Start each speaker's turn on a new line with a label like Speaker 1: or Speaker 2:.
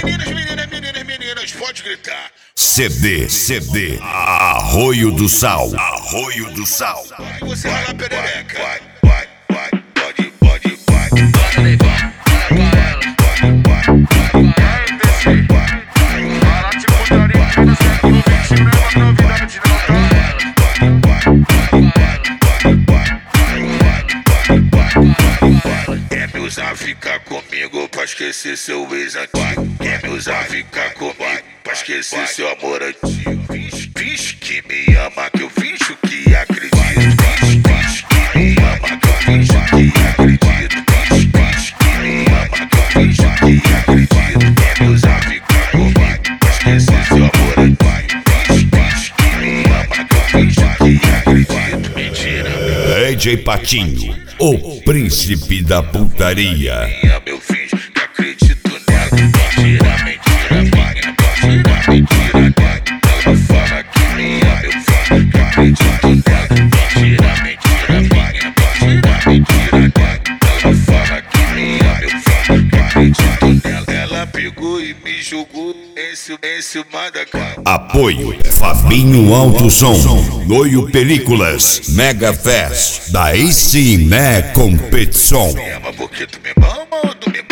Speaker 1: Meninas, pode gritar.
Speaker 2: CD, Arroio do Sal. Arroio do Sal.
Speaker 1: Vai você rala a perereca.
Speaker 3: Vai, pode.
Speaker 1: Quer me usar, ficar comigo pra esquecer seu ex antigo. Quer me usar, ficar comigo pra esquecer seu amor antigo. Finge que me ama, que eu finjo que acredito. Finge que me ama, que eu finjo que acredito. Finge que me ama, que eu finjo que acredito. Quer me usar, ficar comigo pra esquecer seu amor antigo. Finge que me ama, que eu finjo que acredito. Mentira.
Speaker 2: DJ Patinho, o príncipe da putaria.
Speaker 1: Eu finjo que acredito nela. Mentira nela. Ela fala que me ama, eu finjo que acredito nela. Mentira nela. Ela fala que me ama, eu finjo que acredito nela. Ela pegou e me jogou em cima da cama.
Speaker 2: Apoio Fabinho Alto Som, Noio Películas, Mega Fest, daí sim, né, competição.
Speaker 1: Me ama porque tu me mama ou tu me